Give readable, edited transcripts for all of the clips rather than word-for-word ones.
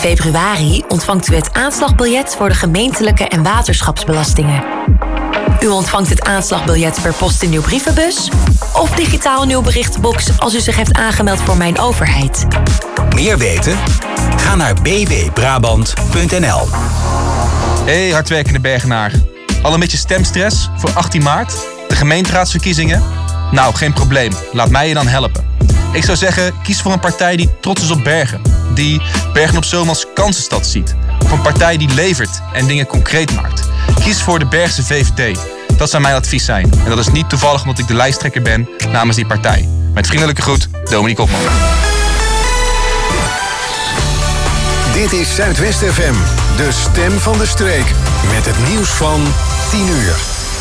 februari ontvangt u het aanslagbiljet voor de gemeentelijke en waterschapsbelastingen. U ontvangt het aanslagbiljet per post in uw brievenbus of digitaal in uw berichtenbox als u zich heeft aangemeld voor Mijn Overheid. Meer weten? Ga naar bwbrabant.nl. Hey hardwerkende Bergenaar. Al een beetje stemstress voor 18 maart? De gemeenteraadsverkiezingen? Nou, geen probleem. Laat mij je dan helpen. Ik zou zeggen, kies voor een partij die trots is op Bergen. Die Bergen op Zoom als kansenstad ziet. Of een partij die levert en dingen concreet maakt. Kies voor de Bergse VVD. Dat zou mijn advies zijn. En dat is niet toevallig omdat ik de lijsttrekker ben namens die partij. Met vriendelijke groet, Dominique Opman. Dit is Zuidwest FM, de stem van de streek. Met het nieuws van 10 uur.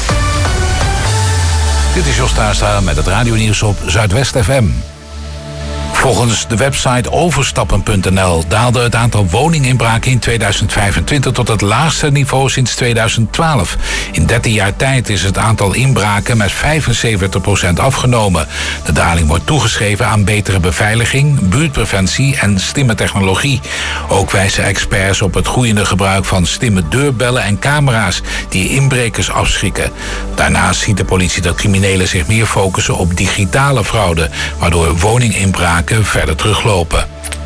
Dit is Jos Taastra met het radionieuws op Zuidwest FM. Volgens de website overstappen.nl daalde het aantal woninginbraken in 2025 tot het laagste niveau sinds 2012. In 13 jaar tijd is het aantal inbraken met 75% afgenomen. De daling wordt toegeschreven aan betere beveiliging, buurtpreventie en slimme technologie. Ook wijzen experts op het groeiende gebruik van slimme deurbellen en camera's die inbrekers afschrikken. Daarnaast ziet de politie dat criminelen zich meer focussen op digitale fraude, waardoor woninginbraken verder teruglopen.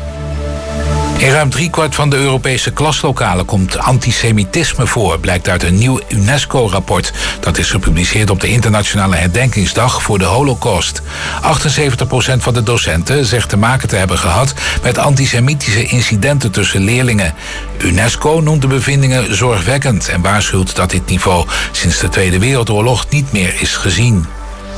In ruim 3/4 van de Europese klaslokalen komt antisemitisme voor, blijkt uit een nieuw UNESCO-rapport. Dat is gepubliceerd op de Internationale Herdenkingsdag voor de Holocaust. 78% van de docenten zegt te maken te hebben gehad met antisemitische incidenten tussen leerlingen. UNESCO noemt de bevindingen zorgwekkend en waarschuwt dat dit niveau sinds de Tweede Wereldoorlog niet meer is gezien.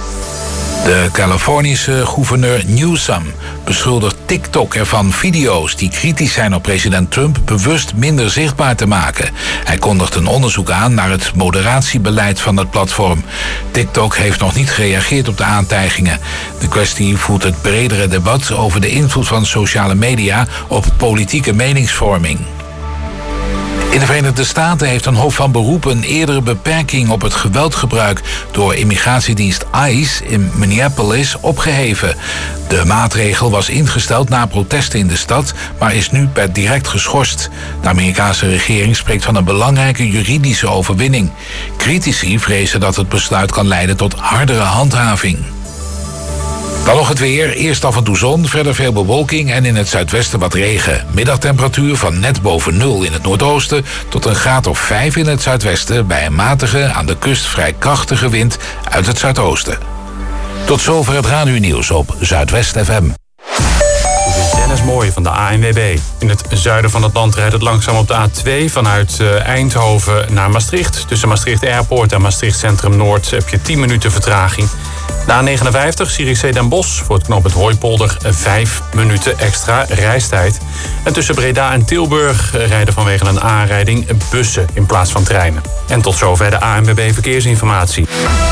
De Californische gouverneur Newsom beschuldigt TikTok ervan video's die kritisch zijn op president Trump bewust minder zichtbaar te maken. Hij kondigt een onderzoek aan naar het moderatiebeleid van het platform. TikTok heeft nog niet gereageerd op de aantijgingen. De kwestie voert het bredere debat over de invloed van sociale media op politieke meningsvorming. In de Verenigde Staten heeft een hof van beroep een eerdere beperking op het geweldgebruik door immigratiedienst ICE in Minneapolis opgeheven. De maatregel was ingesteld na protesten in de stad, maar is nu per direct geschorst. De Amerikaanse regering spreekt van een belangrijke juridische overwinning. Critici vrezen dat het besluit kan leiden tot hardere handhaving. Dan nog het weer. Eerst af en toe zon, verder veel bewolking en in het zuidwesten wat regen. Middagtemperatuur van net boven 0 in het noordoosten tot een graad of 5 in het zuidwesten bij een matige, aan de kust vrij krachtige wind uit het zuidoosten. Tot zover het radionieuws op Zuidwest FM. Dit is Dennis Mooij van de ANWB. In het zuiden van het land rijdt het langzaam op de A2 vanuit Eindhoven naar Maastricht. Tussen Maastricht Airport en Maastricht Centrum Noord heb je 10 minuten vertraging. De A59, Zierikzee Den Bosch, voor het knooppunt Hooipolder 5 minuten extra reistijd. En tussen Breda en Tilburg rijden vanwege een aanrijding bussen in plaats van treinen. En tot zover de ANWB Verkeersinformatie.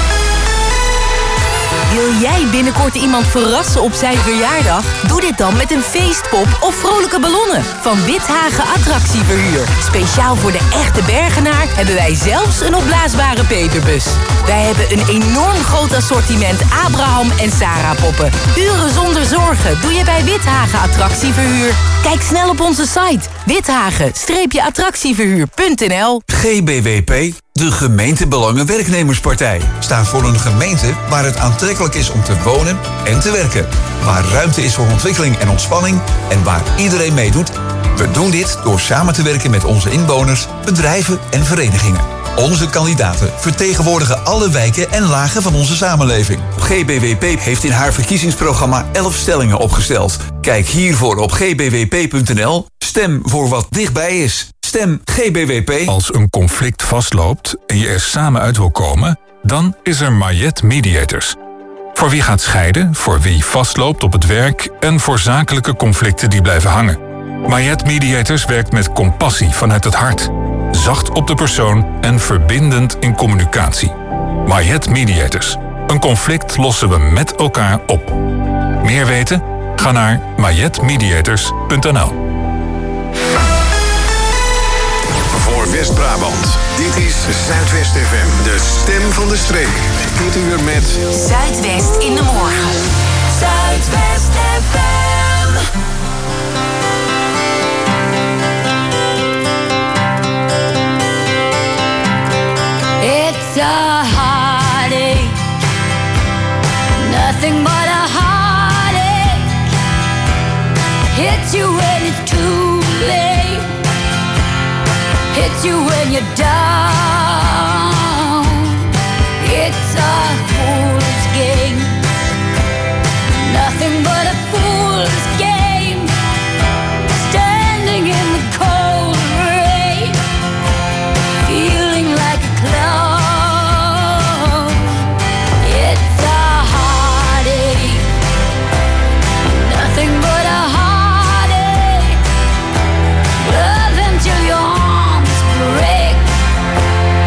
Wil jij binnenkort iemand verrassen op zijn verjaardag? Doe dit dan met een feestpop of vrolijke ballonnen van Withagen Attractieverhuur. Speciaal voor de echte Bergenaar hebben wij zelfs een opblaasbare peperbus. Wij hebben een enorm groot assortiment Abraham en Sarah poppen. Uren zonder zorgen doe je bij Withagen Attractieverhuur. Kijk snel op onze site withagen-attractieverhuur.nl. GBWP, de Gemeentebelangen-Werknemerspartij, staat voor een gemeente waar het aantrekkelijk is om te wonen en te werken. Waar ruimte is voor ontwikkeling en ontspanning en waar iedereen meedoet. We doen dit door samen te werken met onze inwoners, bedrijven en verenigingen. Onze kandidaten vertegenwoordigen alle wijken en lagen van onze samenleving. GBWP heeft in haar verkiezingsprogramma 11 stellingen opgesteld. Kijk hiervoor op gbwp.nl. Stem voor wat dichtbij is. Stem GBWP. Als een conflict vastloopt en je er samen uit wil komen, dan is er Mayet Mediators. Voor wie gaat scheiden, voor wie vastloopt op het werk en voor zakelijke conflicten die blijven hangen. Mayet Mediators werkt met compassie vanuit het hart. Zacht op de persoon en verbindend in communicatie. Mayet Mediators. Een conflict lossen we met elkaar op. Meer weten? Ga naar mayetmediators.nl. Voor West-Brabant, dit is Zuidwest FM, de stem van de streek. Dit uur met Zuidwest in de morgen. Zuidwest FM. you when you're down. It's a fool's game, nothing but a fool's game. Standing in the cold rain, feeling like a clown. It's a heartache, nothing but a heartache. Love until your arms break.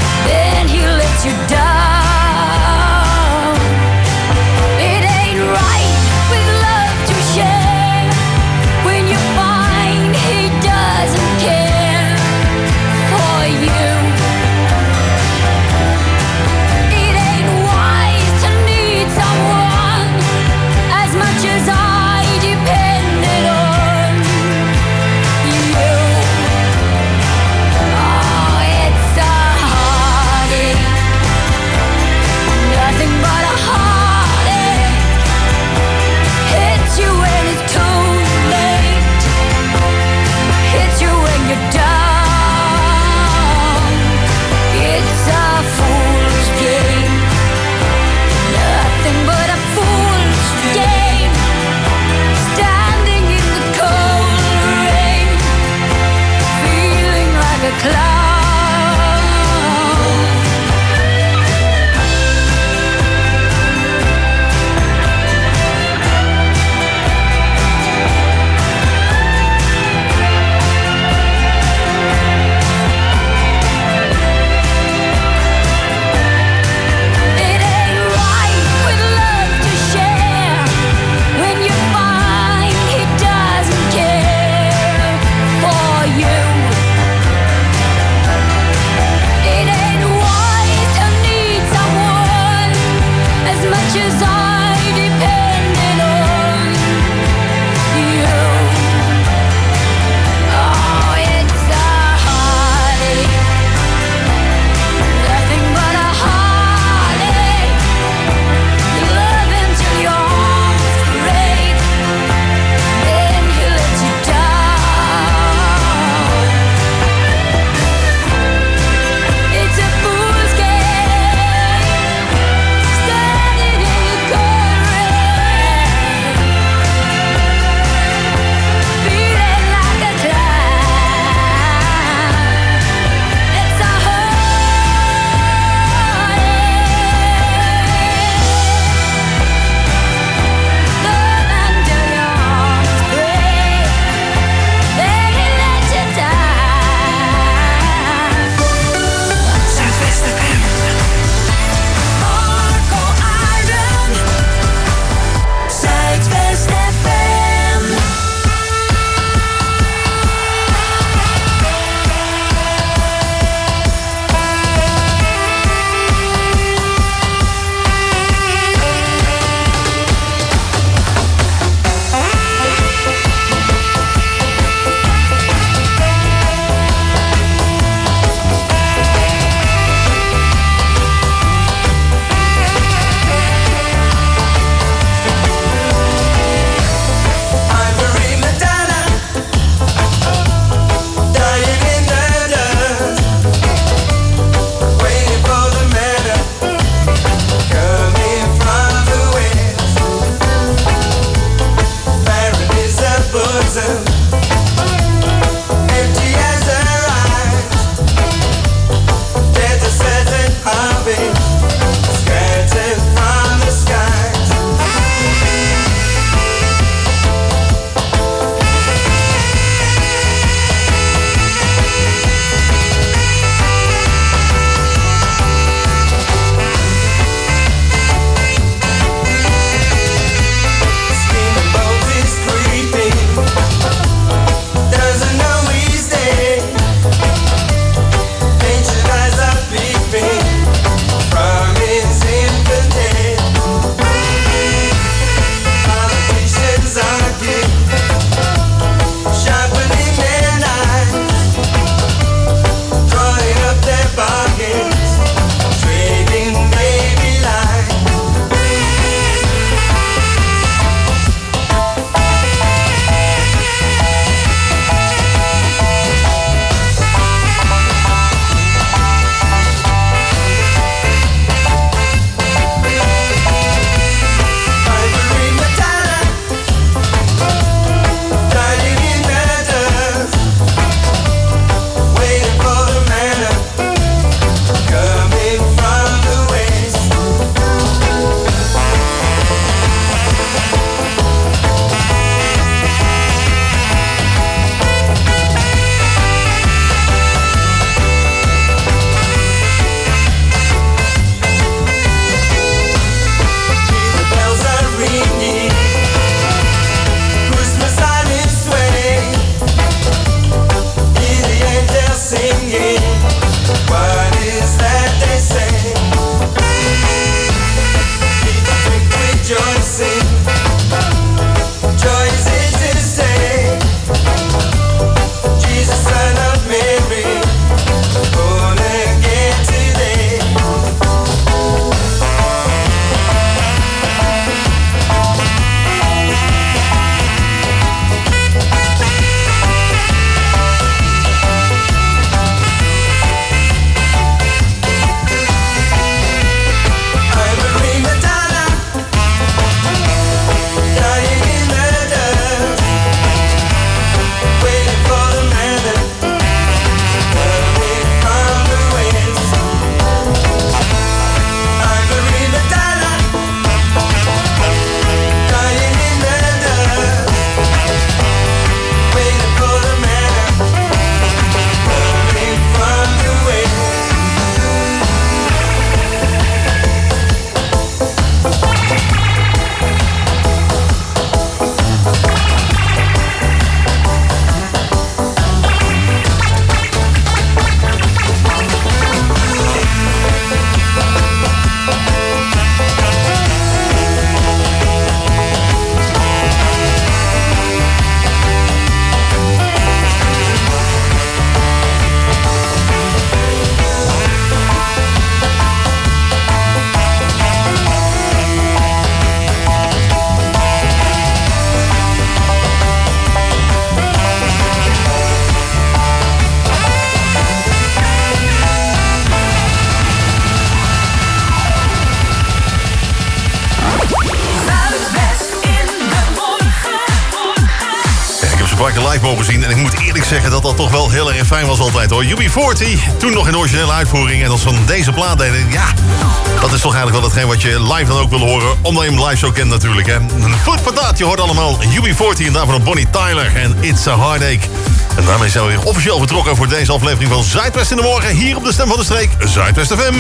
paar keer live mogen zien. En ik moet eerlijk zeggen dat dat toch wel heel erg fijn was altijd hoor. UB40, toen nog in de originele uitvoering. En als van deze plaat deden, ja, dat is toch eigenlijk wel hetgeen wat je live dan ook wil horen. Omdat je hem live zo kent natuurlijk. Hè. Food for that, je hoort allemaal UB40 en daarvan Bonnie Tyler en It's a Heartache. En daarmee zijn we weer officieel vertrokken voor deze aflevering van Zuidwest in de Morgen. Hier op de Stem van de Streek, Zuidwest FM.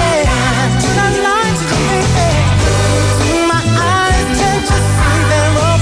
There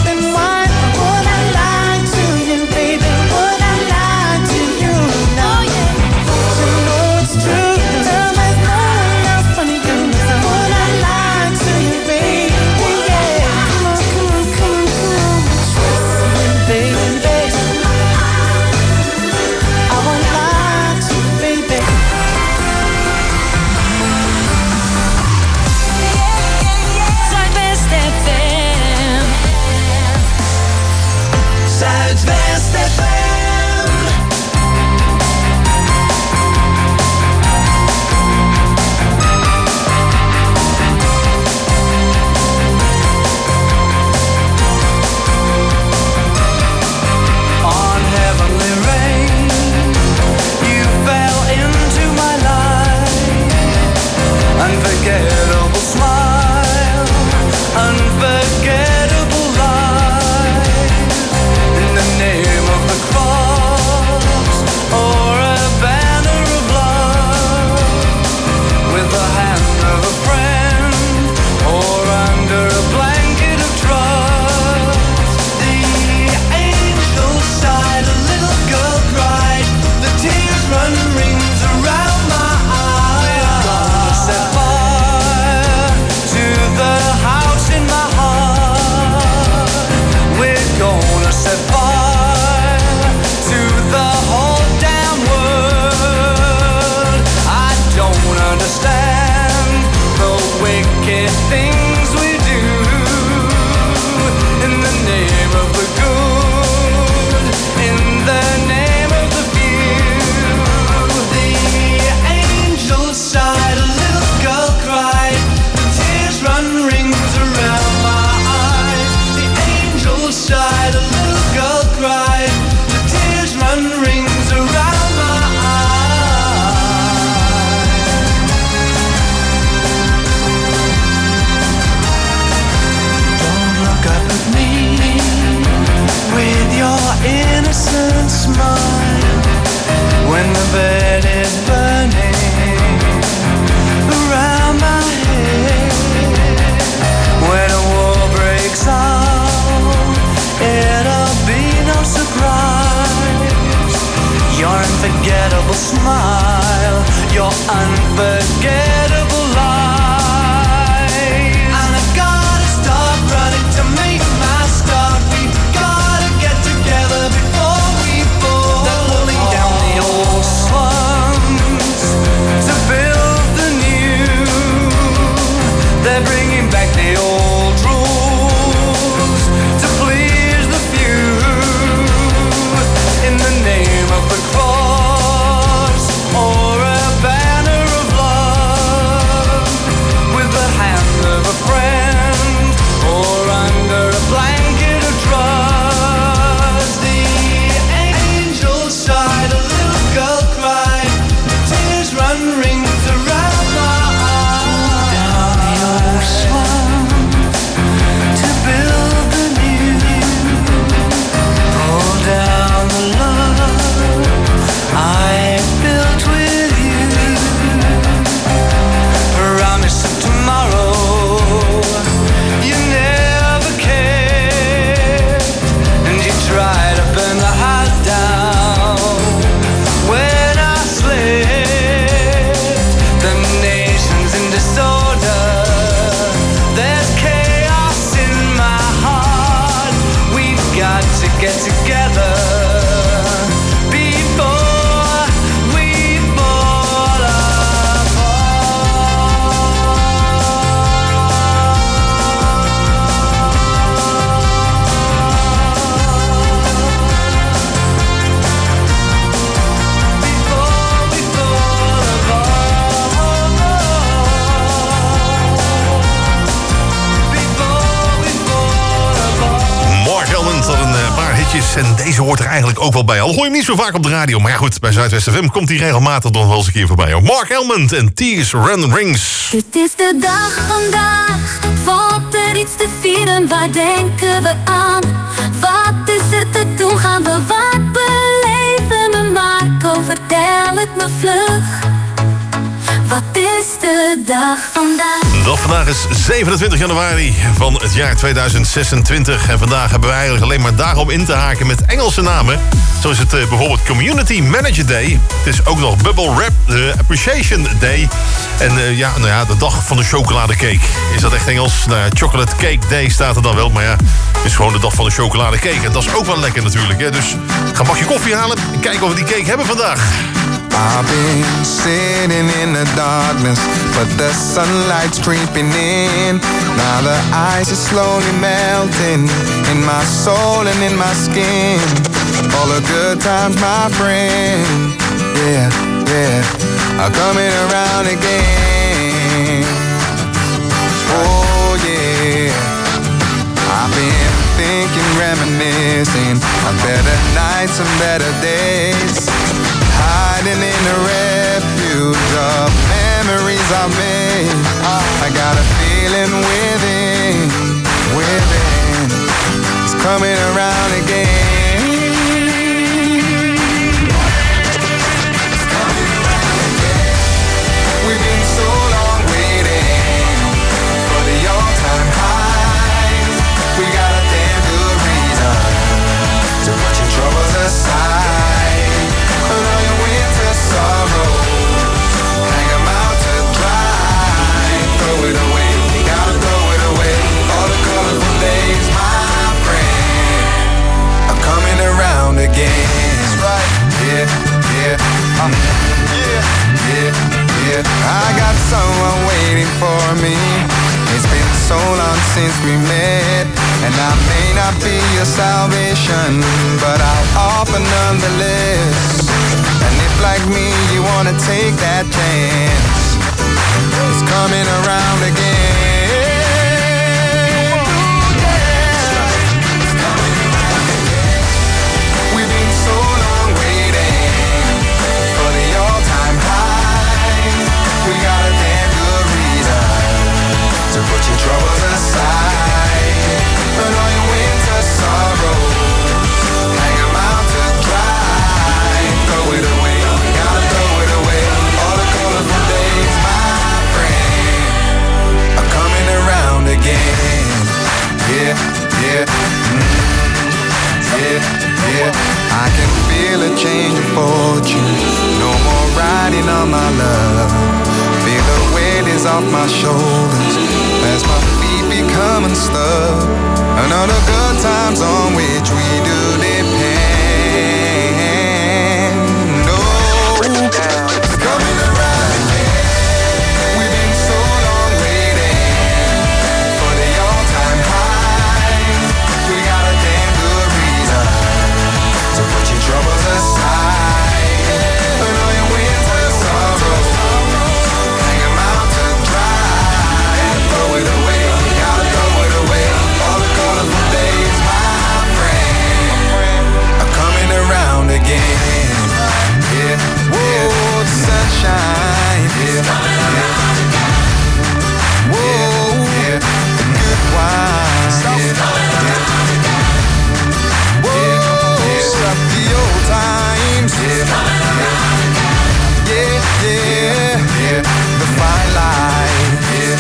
unforgettable life. And I've gotta stop running to make my start. We've gotta get together before we fall. They're pulling down the old slums to build the new. They're bringing back the old rules to please the few. In the name of the cross or a banner of love, with the hand of a friend or under a blanket of trust. The angel sighed, a little girl cried, tears run rings around my eyes. Down the old slum to build the new. Pull down the love I built with you. Promise of tomorrow you never cared, and you tried to burn the house down when I slept. The nation's in disorder, there's chaos in my heart. We've got to get together before we fall Mark Elman had een paar hitjes en deze hoort er eigenlijk ook wel bij. Al hoor je hem niet zo vaak op de radio, maar ja goed, bij Zuidwest FM komt hij regelmatig nog wel eens een keer voorbij. Mark Elman en Tears Run Rings. Het is de dag vandaag, valt er iets te vieren, waar denken we aan? Wat is er te doen, gaan we wat beleven? Me Marco, vertel het me vlug. Wat is de dag vandaag? De dag vandaag is 27 januari van het jaar 2026. En vandaag hebben we eigenlijk alleen maar dagen om in te haken met Engelse namen. Zo is het bijvoorbeeld Community Manager Day. Het is ook nog Bubble Wrap Appreciation Day. En de dag van de chocoladecake. Is dat echt Engels? Nou ja, Chocolate Cake Day staat er dan wel. Maar ja, het is gewoon de dag van de chocoladecake. En dat is ook wel lekker natuurlijk. Hè? Dus ga een bakje koffie halen en kijken of we die cake hebben vandaag. I've been sitting in the darkness, but the sunlight's creeping in. Now the ice is slowly melting in my soul and in my skin. All the good times, my friend, yeah, are coming around again. Oh yeah, I've been thinking, reminiscing of better nights and better days. Hiding in the refuge of memories I've made. I got a feeling within, it's coming around again. It's coming around again. We've been so long waiting for the all-time highs. We got a damn good reason to put your troubles aside. All your winter sorrows, hang 'em out to dry. Throw it away, you gotta throw it away. All the colorful days, my friend, are coming around again. That's right, yeah. I got someone waiting for me. It's been so long since we met, and I may not be your salvation, but I'll offer nonetheless. And if like me you wanna take that chance, it's coming around again. It's coming around again. We've been so long waiting for the all-time highs. We got a damn good reason to put your troubles aside. Burn all your winter sorrows, hang 'em out to dry. Throw it away, gotta throw it away. All the colorful days. off my shoulders as my feet become unstuck. And all the good times on which we do depend. No, it's coming around again. We've been so long waiting for the all-time high. We got a damn good reason to put your troubles aside. And all your winter sorrows, hang 'em out to dry. Throw it away, gotta throw it away. All the colorful days, my friend, are coming around again. Yeah, whoa, the sunshine. Yeah, whoa, the good wine. Whoa, stop the old times. Yeah, the fine line.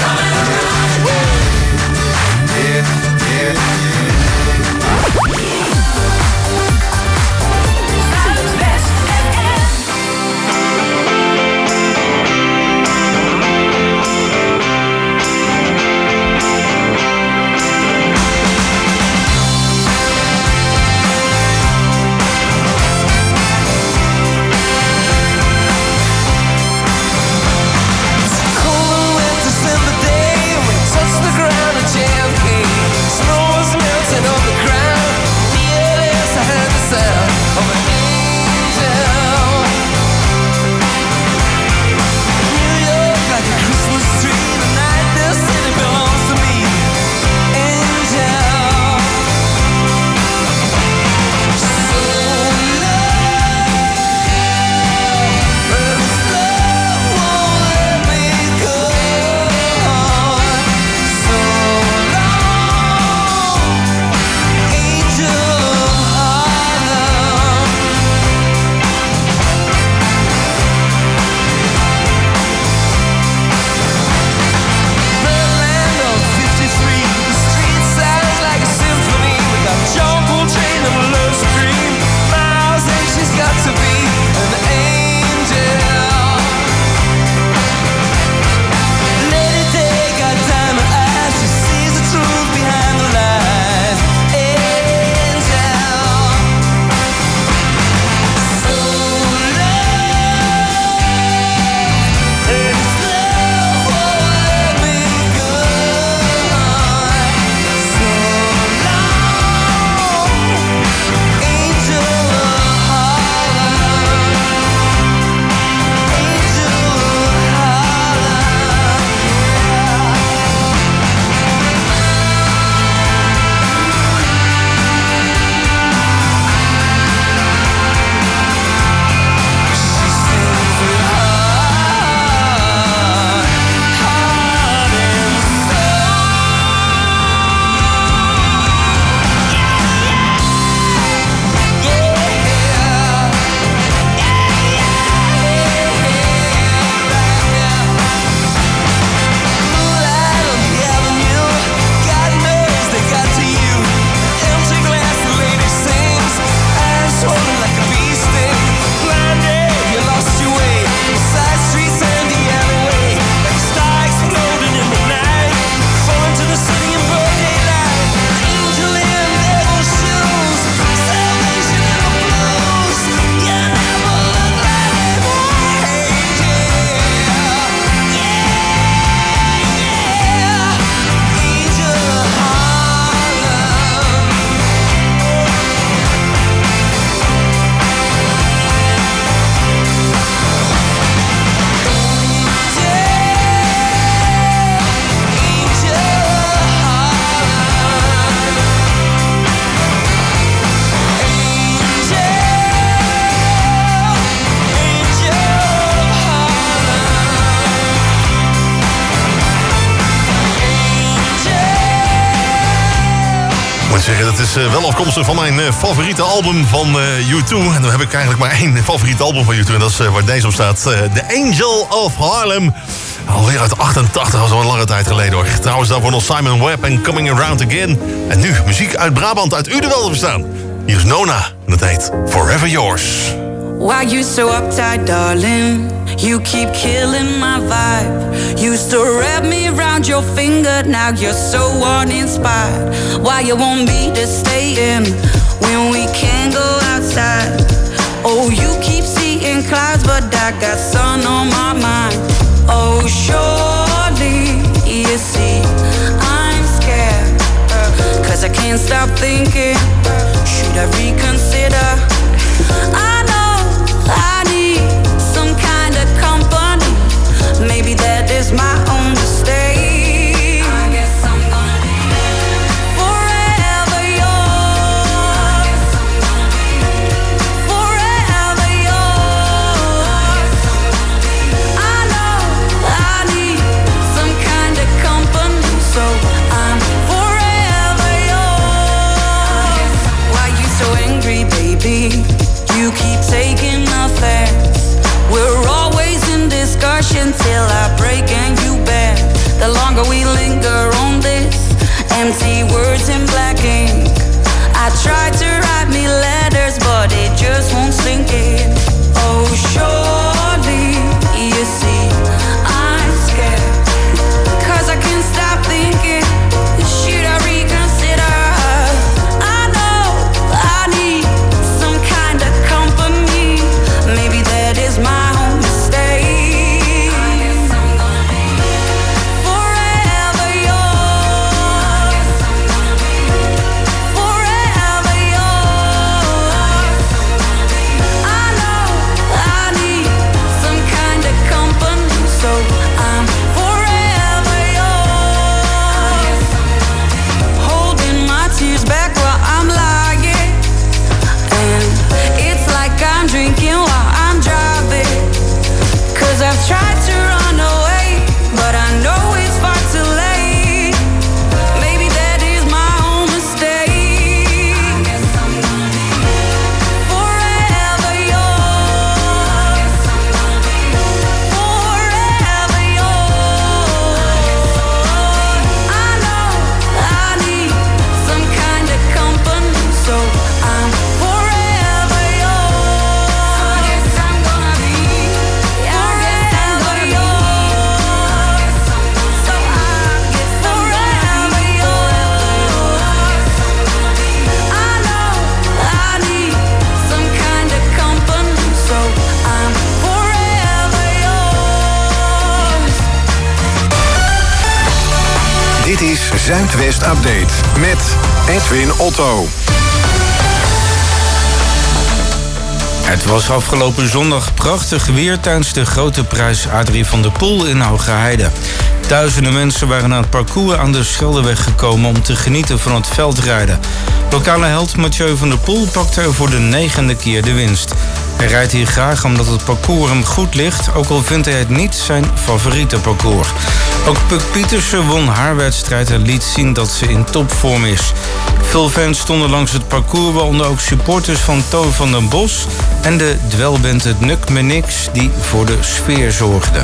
Zeggen, dat is wel afkomstig van mijn favoriete album van U2. En dan heb ik eigenlijk maar één favoriete album van U2. En dat is waar deze op staat. The Angel of Harlem. Alweer uit 88, dat was al een lange tijd geleden hoor. Trouwens daarvoor nog Simon Webb en Coming Around Again. En nu muziek uit Brabant, uit Udenwald te verstaan. Hier is Nona en dat heet Forever Yours. Why you so uptight, darling? You keep killing my vibe. Used to wrap me around your finger, now you're so uninspired. Why you want me to stay in when we can't go outside? Oh, you keep seeing clouds, but I got sun on my mind. Oh, surely you see I'm scared, 'cause I can't stop thinking, should I reconsider? I know I need some kind of company. Maybe that is my own mistake. I guess I'm gonna be forever yours. Forever yours. I know I need some kind of company, so I'm forever yours. Why you so angry, baby? You keep taking offense. We're always in discussion till I break and you bend. The longer we linger on this, empty words in black ink. I tried to write me letters, but it just won't sink in. Oh, surely you see I'm scared, 'cause I can't stop thinking, should I reconsider? I know I need some kind of company. Maybe that is my own mistake. I guess I'm gonna be forever yours. Forever yours. I know I need some kind of company, so I'm forever yours. Holding my tears back while I'm lying, and it's like I'm drinking while I'm driving. 'Cause I've tried to run away, but I know it's far too late. Maybe that is my own mistake. I guess I'm gonna be forever yours. Forever yours. I know I need some kind of company, so I'm forever yours. I guess I'm gonna be forever yours. So I get forever yours. I know I need some kind of company, so I'm forever yours. Dit is Zuidwest Update met Edwin Otto. Het was afgelopen zondag prachtig weer tijdens de grote prijs Adrie van der Poel in Hoge Heide. Duizenden mensen waren aan het parcours aan de Scheldeweg gekomen om te genieten van het veldrijden. Lokale held Mathieu van der Poel pakte er voor de 9e keer de winst. Hij rijdt hier graag omdat het parcours hem goed ligt, ook al vindt hij het niet zijn favoriete parcours. Ook Puk Pietersen won haar wedstrijd en liet zien dat ze in topvorm is. Veel fans stonden langs het parcours, waaronder ook supporters van Toon van den Bos en de dwelband het Nuk Me Niks, die voor de sfeer zorgden.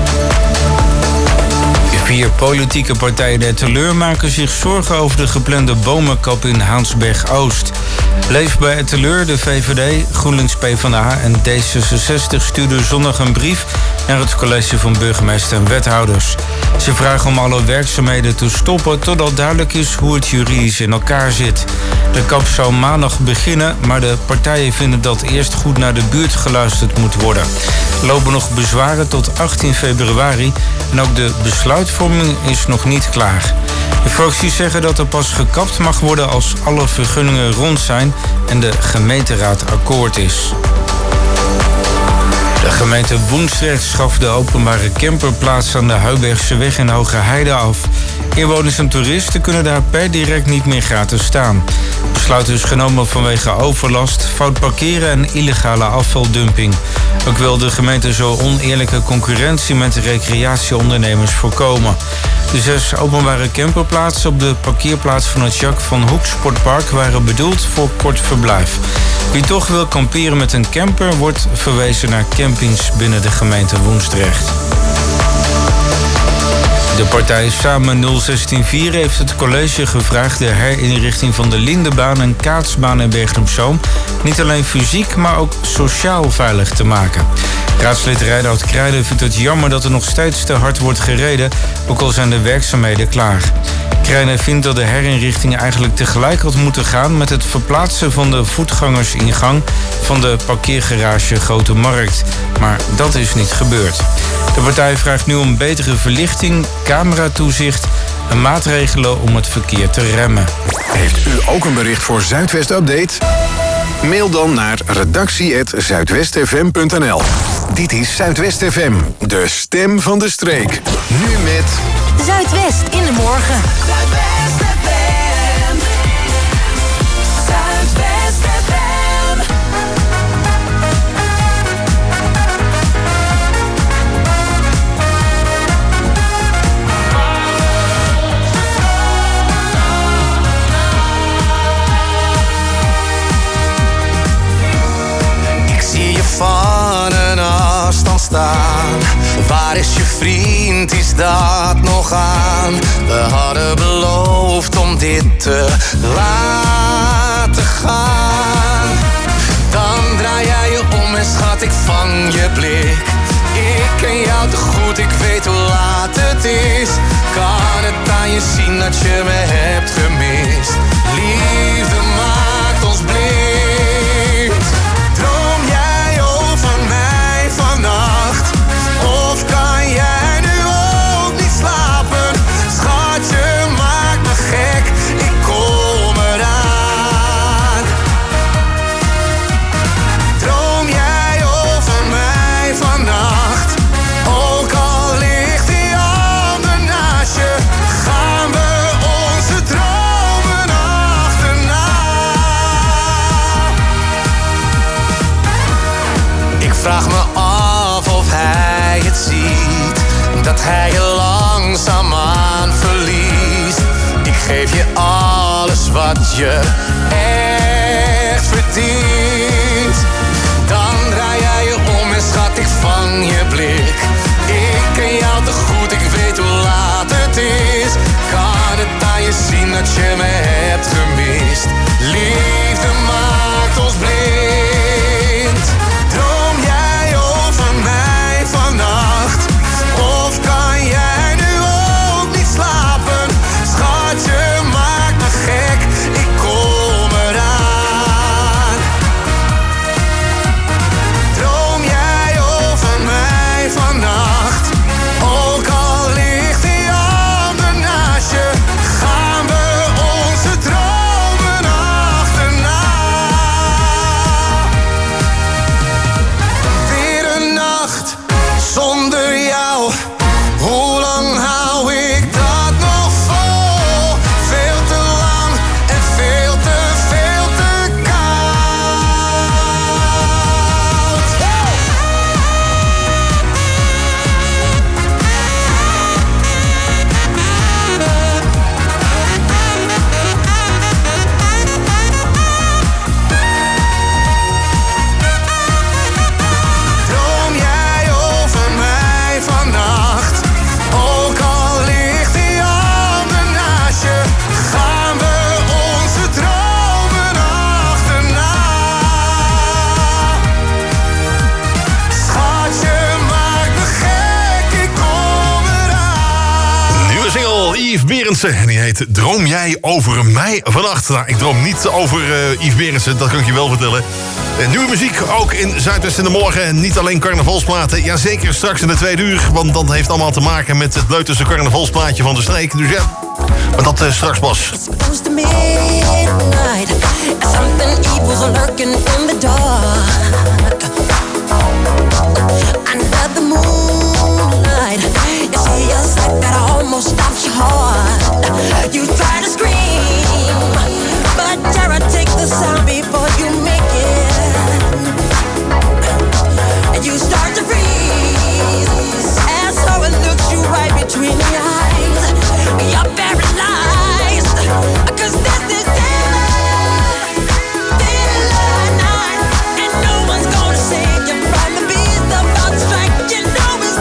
4 politieke partijen der Etteleur maken zich zorgen over de geplande bomenkap in Haansberg-Oost. Leef bij Etteleur, de VVD, GroenLinks PvdA en D66 stuurden zondag een brief naar het college van burgemeester en wethouders. Ze vragen om alle werkzaamheden te stoppen totdat duidelijk is hoe het juridisch in elkaar zit. De kap zou maandag beginnen, maar de partijen vinden dat eerst goed naar de buurt geluisterd moet worden. Er lopen nog bezwaren tot 18 februari en ook de besluitvorming is nog niet klaar. De fracties zeggen dat er pas gekapt mag worden als alle vergunningen rond zijn en de gemeenteraad akkoord is. De gemeente Woensdrecht schaft de openbare camperplaats aan de Huibergseweg in Hoge Heide af. Inwoners en toeristen kunnen daar per direct niet meer gratis staan. Het besluit is genomen vanwege overlast, fout parkeren en illegale afvaldumping. Ook wil de gemeente zo oneerlijke concurrentie met de recreatieondernemers voorkomen. De 6 openbare camperplaatsen op de parkeerplaats van het Jacques van Hoek Sportpark waren bedoeld voor kort verblijf. Wie toch wil kamperen met een camper wordt verwezen naar campings binnen de gemeente Woensdrecht. De partij Samen 016-4 heeft het college gevraagd de herinrichting van de Lindebaan en Kaatsbaan in Bergen op Zoom niet alleen fysiek, maar ook sociaal veilig te maken. Raadslid Reinoud Krijden vindt het jammer dat er nog steeds te hard wordt gereden, ook al zijn de werkzaamheden klaar. Krijden vindt dat de herinrichting eigenlijk tegelijk had moeten gaan met het verplaatsen van de voetgangersingang van de parkeergarage Grote Markt. Maar dat is niet gebeurd. De partij vraagt nu om betere verlichting, cameratoezicht en maatregelen om het verkeer te remmen. Heeft u ook een bericht voor Zuidwest Update? Mail dan naar redactie@zuidwestfm.nl. Dit is Zuidwest FM, de stem van de streek. Nu met Zuidwest in de morgen. Zuidwest FM. Zuidwest FM. Ik zie je van een afstand staan. Waar is je vriend, is dat nog aan? We hadden beloofd om dit te laten gaan. Dan draai jij je om en schat, ik vang je blik. Ik ken jou te goed, ik weet hoe laat het is. Kan het aan je zien dat je me hebt gemist? Liefde maakt ons blind. Droom jij over mij vannacht? Of kan jij nu ook niet slapen? Schat, je maakt me gek, ik kom eraan. Droom jij over mij vannacht? Ook al ligt die ander naast je, gaan we onze dromen achterna. Ik vraag me af of hij het ziet, dat hij je langzaamaan verliest. Ik geef je alles wat je echt verdient. Dan draai jij je om en schat, ik vang je blik. Ik ken jou te goed, ik weet hoe laat het is. Kan het aan je zien dat je me hebt gemist? Liefde maakt ons blind. Droom jij over mij vannacht? Of kan jij nu ook niet slapen? Schat, je maakt me gek, ik kom eraan. Droom jij over mij vannacht? Ook al ligt die ander naast je, gaan we onze dromen achterna. Weer een nacht zonder jou, hoe lang hou ik dat nog vol? Veel te lang en veel te koud. Droom jij over mij vannacht? Ook al ligt die ander naast je, gaan we onze dromen achterna. Schat, je maakt me gek, ik kom eraan. Nieuwe single, Yves Berendsen. En die heet Droom jij over mij vannacht? Nou, ik droom niet over Yves Berendsen, dat kan ik je wel vertellen. Nieuwe muziek, ook in Zuidwest in de morgen. En niet alleen carnavalsplaten. Jazeker, straks in de 2 uur. Want dat heeft allemaal te maken met het leukste carnavalsplaatje van de streek. Dus ja, maar dat straks pas. Close to midnight, something evil's lurking in the dark. Under the moonlight, you see a sight that almost stops your heart. You try to scream, but terror takes the sound before you make it. And you start to freeze as horror looks you right between the eyes. You're paralyzed, 'cause this is daylight night, and no one's gonna save you from the beast about to strike. You know it's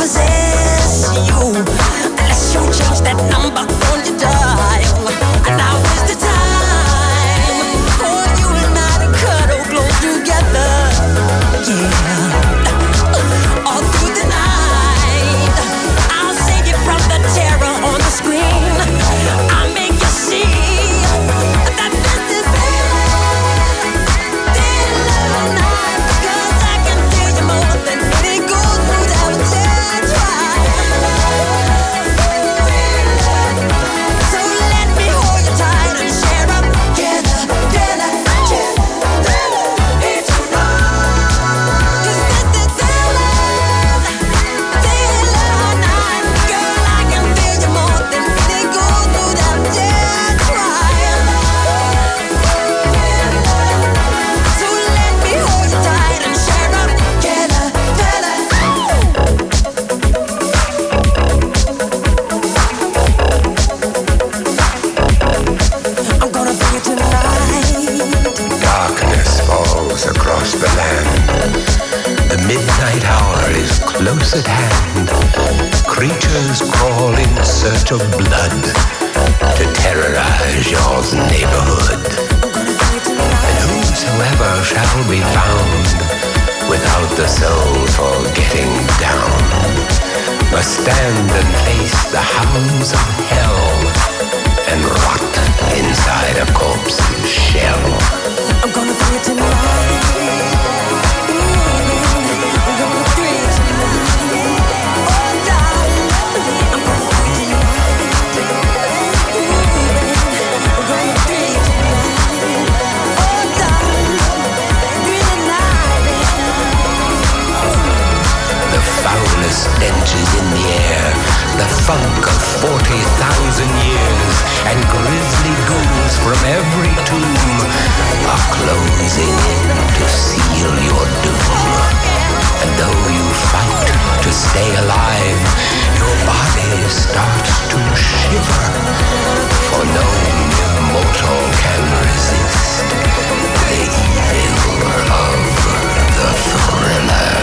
possess you unless you change that number on your dial. And now is the time for you and I to cuddle close together. Yeah, all through the night I'll save you from the terror on the screen. I'll make you see that this is real night, because I can feel you more than it goes without a try. So let me hold you tight and share up together, together, together. It's enough, 'cause this is real night, girl. I can feel you more than it goes without a try. So let me hold you tight and share up together, together. I'm gonna bring it tonight. Darkness falls across the land. The midnight hour is close at hand. Creatures crawl in search of blood to terrorize your neighborhood. And whosoever shall be found without the soul for getting down must stand and face the hounds of hell and rot inside a corpse's shell. I'm gonna bring it tonight. I'm gonna bring it tonight. Oh, darling, I'm gonna bring it tonight. I'm gonna bring it tonight. Oh, darling, bring it tonight. The foulest stench is in the air, the funk of 40,000 years, and grisly ghouls from every tomb are closing in to seal your doom. And though you fight to stay alive, your body starts to shiver, for no immortal can resist the evil of the thriller.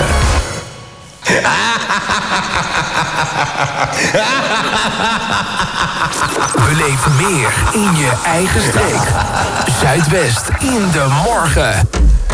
Beleef meer in je eigen streek. Zuidwest in de morgen.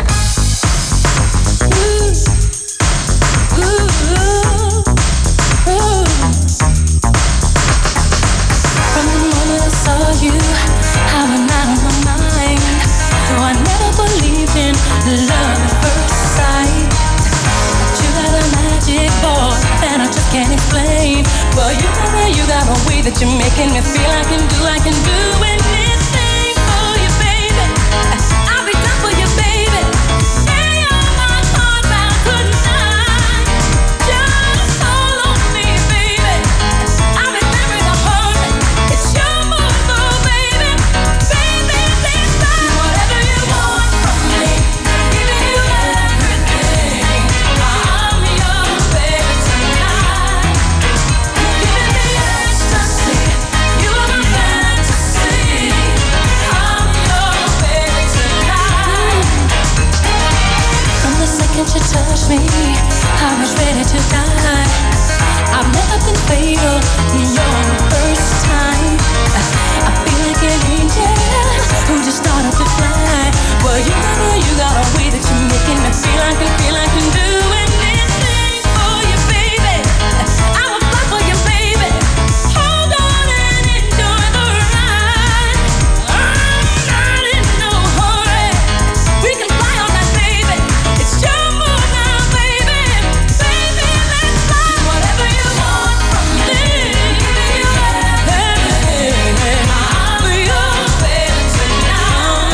From the moment I saw you, I went out of my mind. Though I never believed in love at first sight. But you got a magic boy that I just can't explain. Well, you got a way that you're making me feel I can do anything for you, baby. I'll be done for you, baby. Yeah, you're my heart bound tonight. Just hold on me, baby. I'll be there in a hurry. It's your move, though, baby. Baby, please do whatever you want from me. Giving you everything. I'm your baby tonight. Giving me ecstasy. You are my fantasy. I'm your baby tonight. From the second you touched me, I was ready to die. I've never been fatal, you're the first time. I feel like an angel who just started to fly. Well, you got a way that you're making me feel I can do anything for you, baby. I will fly for you, baby. Hold on and enjoy the ride. I'm not in no hurry. We can fly all night, baby. It's your move now, baby. Baby, let's fly. Whatever you want from me. Giving you everything. I'm your baby tonight.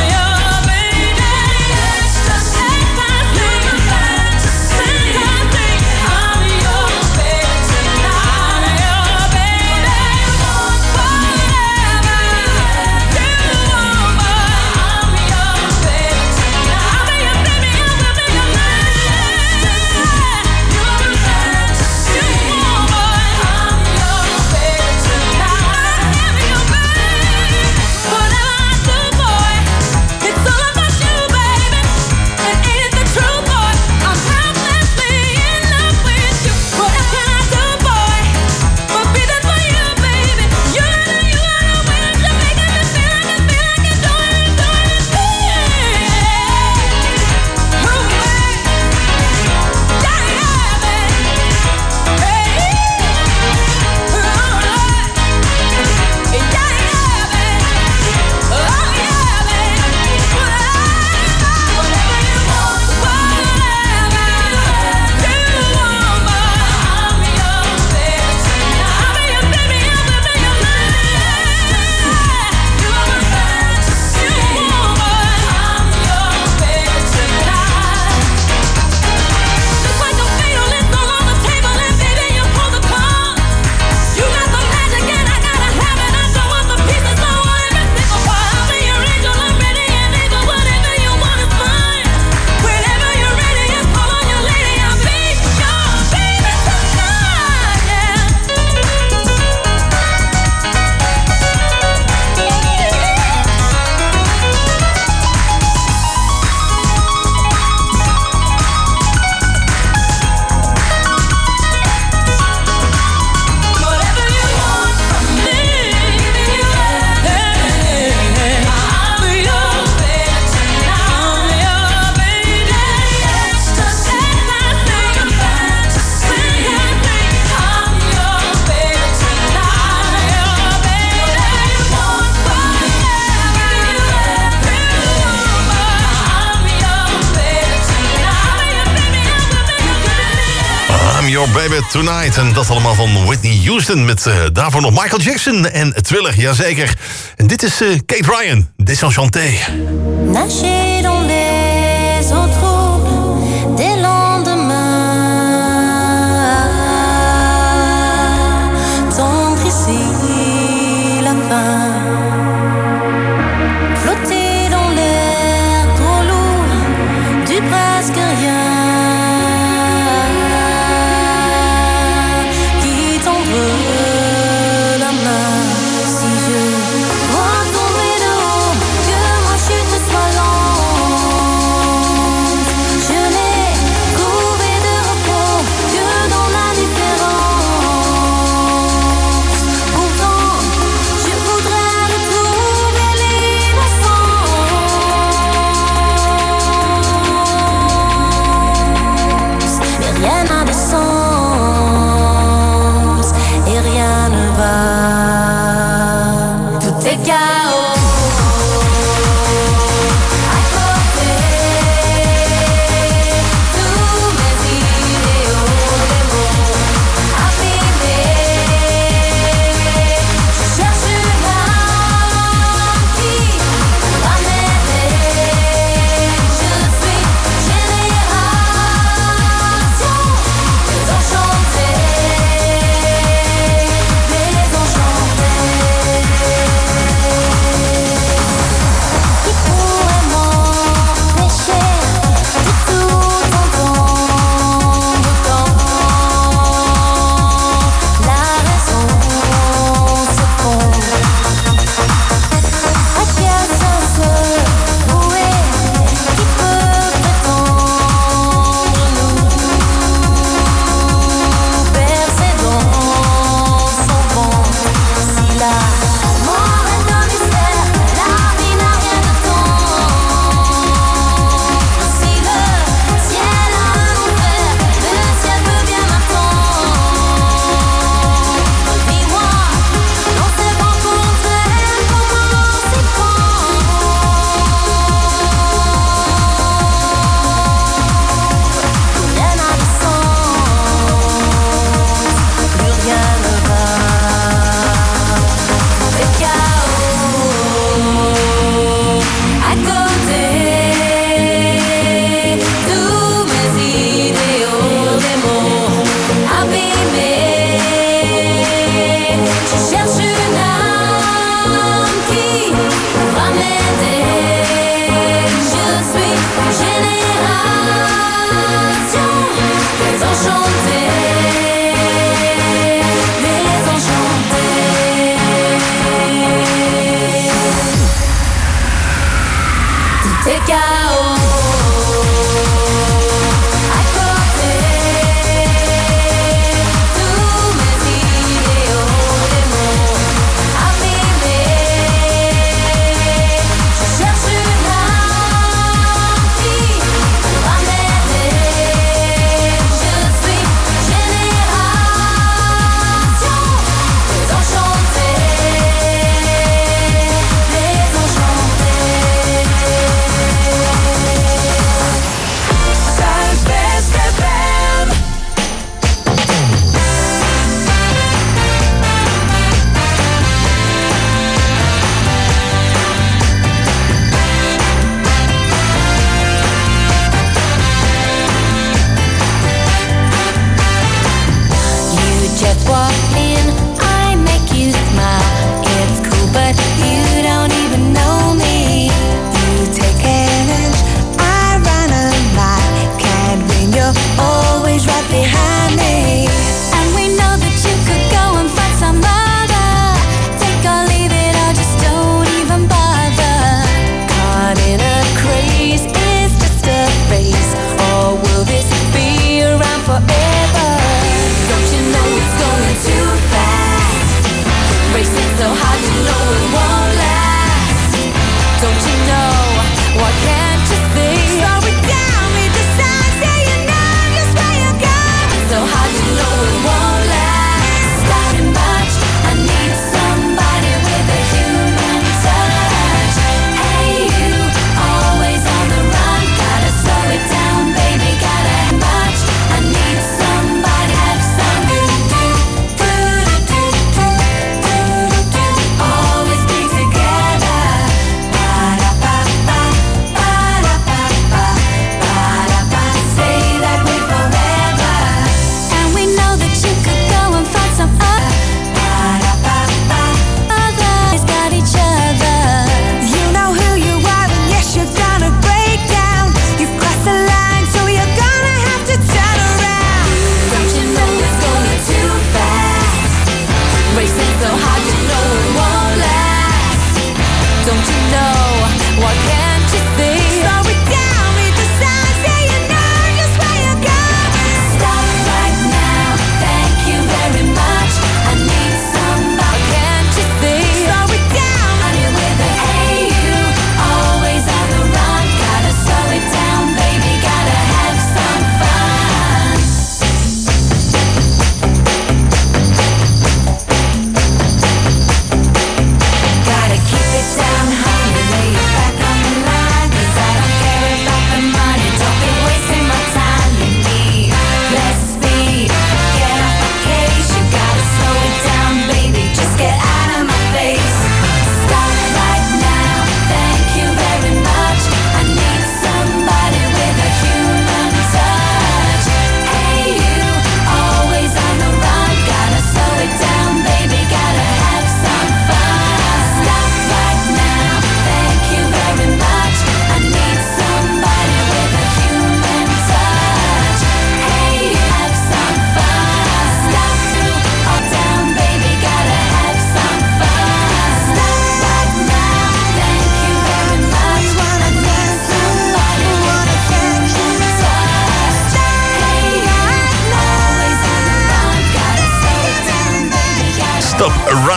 Your Baby Tonight. En dat allemaal van Whitney Houston. Met daarvoor nog Michael Jackson en Thriller, jazeker. En dit is Kate Ryan, Désenchanté. Nager dans les eaux troubles des lendemains, tendre ici la fin, flotter dans l'air trop lourd du presque rien, qui tendre la main si je dois tomber de haut, que ma chute soit lente.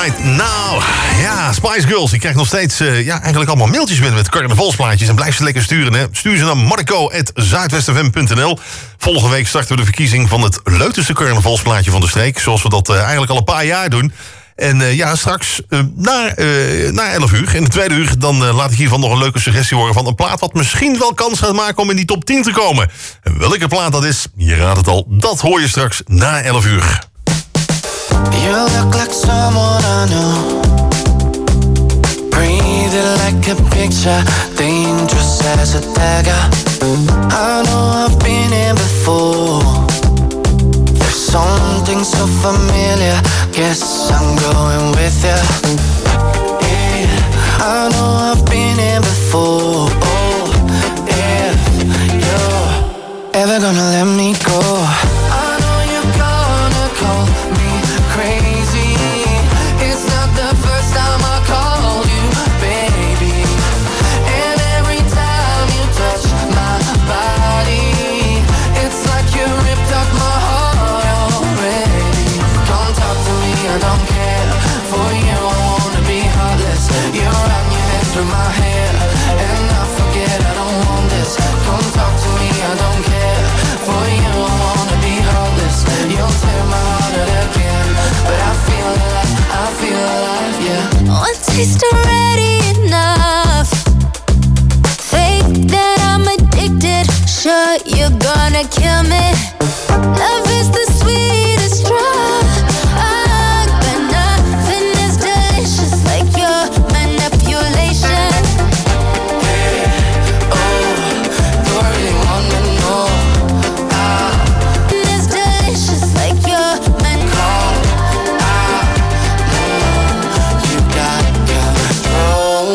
Right Now. Ja, Spice Girls. Ik krijg nog steeds eigenlijk allemaal mailtjes binnen met carnavalsplaatjes. En blijf ze lekker sturen. Hè. Stuur ze naar marco@zuidwestfm.nl. Volgende week starten we de verkiezing van het leukste carnavalsplaatje van de streek. Zoals we dat eigenlijk al een paar jaar doen. En straks na 11 uur, in de tweede uur... dan laat ik hiervan nog een leuke suggestie horen van een plaat... wat misschien wel kans gaat maken om in die top 10 te komen. En welke plaat dat is, je raadt het al, dat hoor je straks na 11 uur. You look like someone I know. Breathing like a picture, dangerous as a dagger. I know I've been here before. There's something so familiar. Guess I'm going with you. Yeah, I know I've been here before. Oh, if you're ever gonna let me go, I know you're gonna call me crazy. It's not the first time I called you baby. And every time you touch my body, it's like you ripped up my heart already. Come talk to me, I don't care. For you I wanna be heartless. You run your head through my hair, and I forget I don't want this. Come talk to me, I don't care. For you I wanna be heartless. You'll tear my heart out again, but I feel alive, yeah. One taste already enough. Fake that I'm addicted. Sure you're gonna kill me. Love is the sweetest drug, but nothing is delicious like your manipulation. Do I really wanna know? It's delicious like your You got control.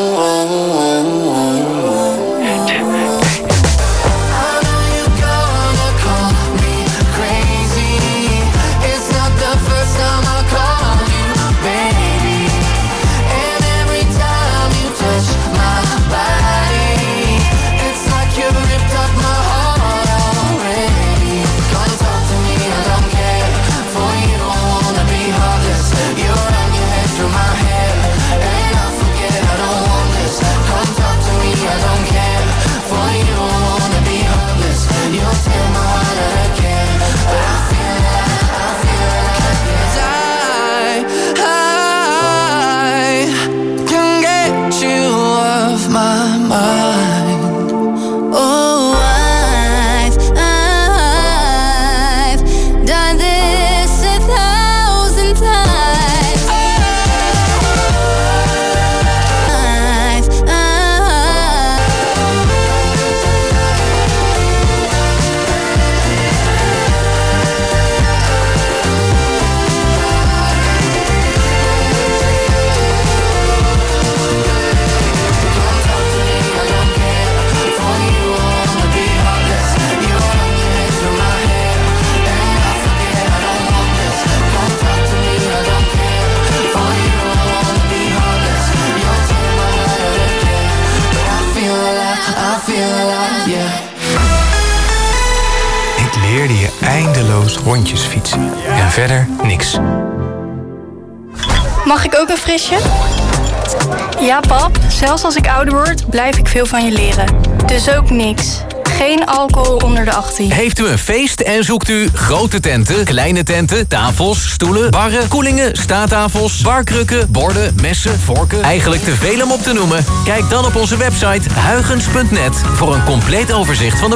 I know you're gonna call me crazy. It's not the first time I called you baby. And every time you touch my body, it's like you ripped up my heart already. Come talk to me, I don't care. For you I wanna be heartless. You run your head through my hair, and I forget I don't want this. Come talk to me, I don't care. For you I wanna be heartless. You'll tear my heart out again, but I feel alive, I can get you off my mind. Oh, I've done this 1,000 times. I feel alive, yeah. Ik leerde je eindeloos rondjes fietsen. En verder niks. Mag ik ook een frisje? Ja, pap. Zelfs als ik ouder word, blijf ik veel van je leren. Dus ook niks. Geen alcohol onder de 18. Heeft u een feest en zoekt u grote tenten, kleine tenten, tafels, stoelen, barren, koelingen, staattafels, barkrukken, borden, messen, vorken? Eigenlijk te veel om op te noemen? Kijk dan op onze website huygens.net voor een compleet overzicht van de